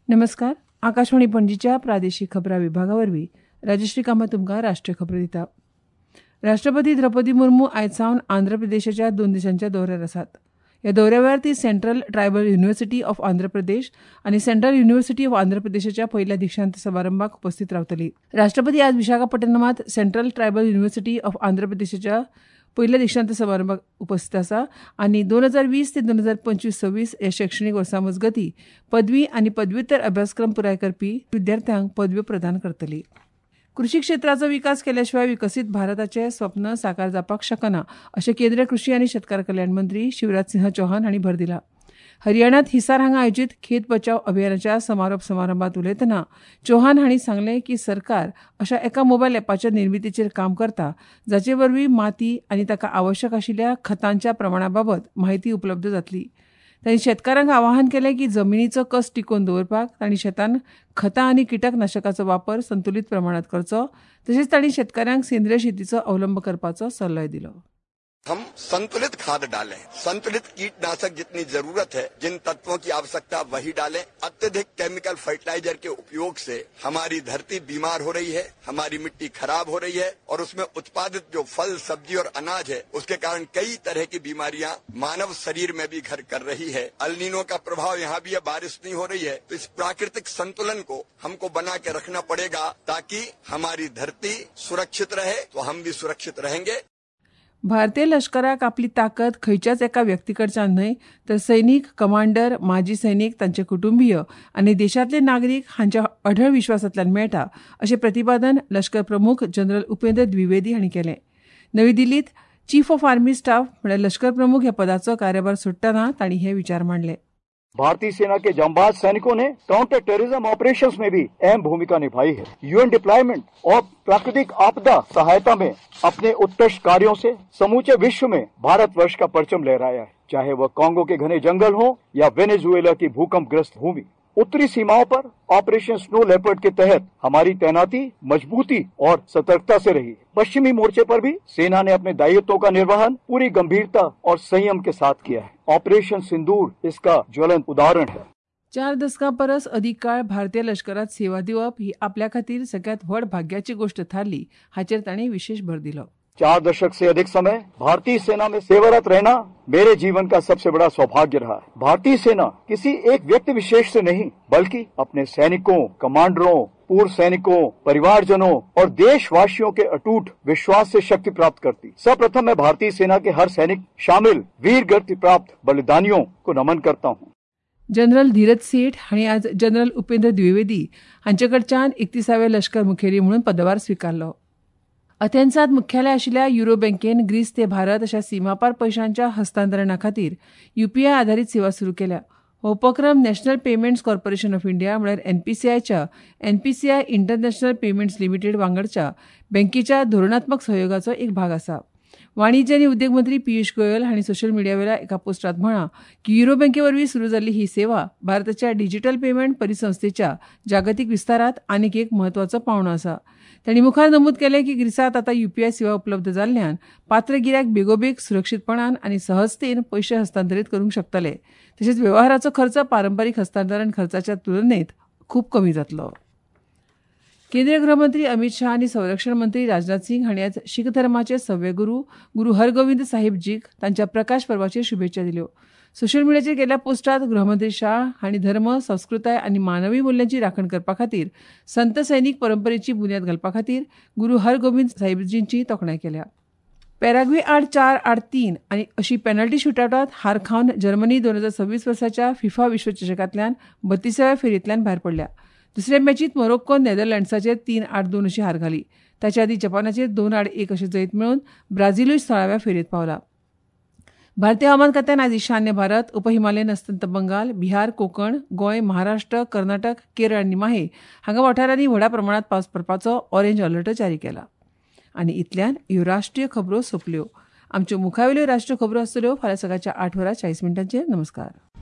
नमस्कार. आकाशवाणी पणजीच्या प्रादेशीक खबरां विभागावरवीं राजश्री कामत तुमकां राष्ट्रीय खबरो दिता. राष्ट्रपती द्रौपदी मुर्मू आयज सावन आंध्र प्रदेशाच्या 2 दिसांच्या दौऱ्यार आसात. ह्या दौऱ्यावेळार ती Central Tribal University of Andhra Pradesh आनी सेंट्रल युनिव्हर्सिटी ऑफ आंध्र प्रदेशाच्या पयल्या दीक्षांत समारंभाक उपस्थित रावतली. राष्ट्रपती आज विशाखापट्टणमात Central Tribal University of Andhra प्रदेशाच्या पयल्या दीक्षांत समारंभाक उपस्थित आसा आनी 2020 ते 2025-26 ह्या शैक्षणीक वर्सा मजगती पदवी आनी पदव्युत्तर अभ्यासक्रम पुराय करपी विद्यार्थ्यांक पदव्यो प्रदान करतली. कृषी क्षेत्राचो विकास केल्या शिवाय विकसीत भारताचें स्वप्न साकार जावपाक शकना अशें केंद्रीय कृषी आनी शेतकार कल्याण मंत्री शिवराज सिंह चौहान हांणी भर दिला. हरियाणात हिसार हांगा आयोजीत खेत बचाव अभियानाच्या समारोप समारंभात उलयतना चौहान हांणी सांगलें की सरकार अशा एका मोबायल ॲपाच्या निर्मितीचेर काम करता जाचे वरवीं माती आनी ताका आवश्यक आशिल्ल्या खतांच्या प्रमाणाबाबत म्हायती उपलब्ध जातली. तांणी शेतकारांक आवाहन केलें की जमनीचो कस टिकोवन दवरपाक तांणी शेतांत खतां आनी किटकनाशकाचो वापर संतुलीत प्रमाणात करचो. तशेंच तांणी शेतकाऱ्यांक सेंद्रीय शेतीचो अवलंब करपाचो सल्लोय दिलो. हम संतुलित खाद डालें, संतुलित कीटनाशक जितनी जरूरत है, जिन तत्वों की आवश्यकता वही डालें. अत्यधिक केमिकल फर्टिलाइजर के उपयोग से हमारी धरती बीमार हो रही है, हमारी मिट्टी खराब हो रही है और उसमें उत्पादित जो फल, सब्जी और अनाज है उसके कारण कई तरह की बीमारियां मानव शरीर में भी घर कर रही है. अल नीनो का प्रभाव यहाँ भी है, बारिश नहीं हो रही है, तो इस प्राकृतिक संतुलन को हमको बना के रखना पड़ेगा ताकि हमारी धरती सुरक्षित रहे तो हम भी सुरक्षित रहेंगे. भारतीय लष्कराक आपली ताकद खंयच्याच एका व्यक्तीकडच्यान न्हय तर सैनीक, कमांडर, माजी सैनीक, तांचे कुटुंबीय आनी देशांतले नागरीक हांच्या अढळ विश्वासांतल्यान मेळटा अशें प्रतिपादन लष्कर प्रमुख जनरल उपेंद्र द्विवेदी हांणी केलें. नवी दिल्लीत चीफ ऑफ आर्मी स्टाफ म्हळ्यार लष्कर प्रमुख ह्या पदाचो कार्यभार सोडटना तांणी हे विचार मांडले. भारतीय सेना के जांबाज सैनिकों ने काउंटर टेररिज्म ऑपरेशंस में भी अहम भूमिका निभाई है. यूएन डिप्लॉयमेंट और प्राकृतिक आपदा सहायता में अपने उत्कृष्ट कार्यों से समूचे विश्व में भारतवर्ष का परचम लहराया है. चाहे वह कांगो के घने जंगल हो या वेनेजुएला की भूकंपग्रस्त भूमि. उत्तरी सीमाओं पर ऑपरेशन स्नो लेपर्ड के तहत हमारी तैनाती मजबूती और सतर्कता से रही. पश्चिमी मोर्चे पर भी सेना ने अपने दायित्वों का निर्वहन पूरी गंभीरता और संयम के साथ किया है. ऑपरेशन सिंदूर इसका ज्वलंत उदाहरण है. 4 दशकां परस अधिक काळ भारतीय लष्करात सेवा दिवप ही आपल्या खातीर सगळ्यात व्हड भाग्याची गोष्ट थारली हाचेर तांणी विशेष भर दिलो. 4 दशक से अधिक समय भारतीय सेना में सेवारत रहना मेरे जीवन का सबसे बड़ा सौभाग्य रहा है. भारतीय सेना किसी एक व्यक्ति विशेष से नहीं बल्कि अपने सैनिकों, कमांडरों, पूर्व सैनिकों, परिवारजनों और देशवासियों के अटूट विश्वास से शक्ति प्राप्त करती. सर्वप्रथम मैं भारतीय सेना के हर सैनिक शामिल वीर गति प्राप्त बलिदानियों को नमन करता हूँ. जनरल धीरज सेठ हांणी आज जनरल उपेंद्र द्विवेदी हांचेकडच्यान 31व्या लष्कर मुखेली म्हणून पदभार स्विकारलो. अथेन्सांत मुख्यालय आशिल्ल्या युरो बँकेन ग्रीस ते भारत अशा सीमापार पयशांच्या हस्तांतरणा खातीर UPI आधारीत सेवा सुरू केल्या. हो उपक्रम National Payments Corporation of India म्हळ्यार NPCIच्या NPCI इंटरनॅशनल पेमेंट्स लिमिटेड वांगडच्या बँकेच्या धोरणात्मक सहयोगाचो एक भाग आसा. वाणिज्य आनी उद्योग मंत्री पियुष गोयल हांणी सोशल मिडियावेल्या एका पोस्टांत म्हळां की युरो बँके वरवीं सुरू जाल्ली ही सेवा भारताच्या डिजिटल पेमेंट परिसंस्थेच्या जागतीक विस्तारांत आनीक एक म्हत्वाचो पावंडो आसा. तांणी मुखार नमूद केलें की ग्रीसांत आतां UPI सेवा उपलब्ध जाल्ल्यान पात्र गिरायक बेगोबेग सुरक्षीतपणान आनी सहजतेन पयशे हस्तांतरीत करूंक शकतले. तशेंच वेव्हाराचो खर्च पारंपारीक हस्तांतरण खर्चाच्या तुलनेत खूब कमी जातलो. केंद्रीय गृहमंत्री अमित शाह आनी संरक्षण मंत्री राजनाथ सिंग हांणी आज शीख धर्माचे 6वे गुरू हरगोविंद साहिब जीक तांच्या प्रकाश पर्वाचेर शुभेच्छा दिल्यो. सोशल मिडियाचेर केल्ल्या पोस्टांत गृहमंत्री शाह हांणी धर्म, संस्कृताय आनी मानवी मुल्यांची राखण करपा खातीर संत सैनीक परंपरेची बुन्याद घालपा खातीर गुरू हरगोविंद साहिबजींची तोखणाय केल्या. पॅराग्वे आड 4-3 आनी अशी पेनल्टी शूटआउटांत हार खावन जर्मनी 2026 वर्साच्या फिफा विश्वचषकांतल्यान 32व्या फेरयेंतल्यान भायर पडल्या. दुसऱ्या मॅचींत मोरोक्कोन नेदरलँड्साचेर 3-8-2 अशी हार घाली. ताच्या आदी जपानाचेर 2-1 अशें जैत मेळोवन ब्राझीलूय 16व्या फेरयेंत पावला. भारतीय हवामान खात्यान आज ईशान्य भारत, उपहिमालयन अस्तंत बंगाल, बिहार, कोकण, गोंय, महाराष्ट्र, कर्नाटक, केरळ आनी माहे हांगा वाठारांनी व्हडा प्रमाणात पावस पडपाचो ऑरेंज अलर्ट जारी केला. आनी इतल्यान ह्यो राष्ट्रीय खबरो सोंपल्यो. आमच्यो मुखावेल्यो राष्ट्रीय खबरो आसतल्यो फाल्यां सकाळच्या 8:40 नमस्कार.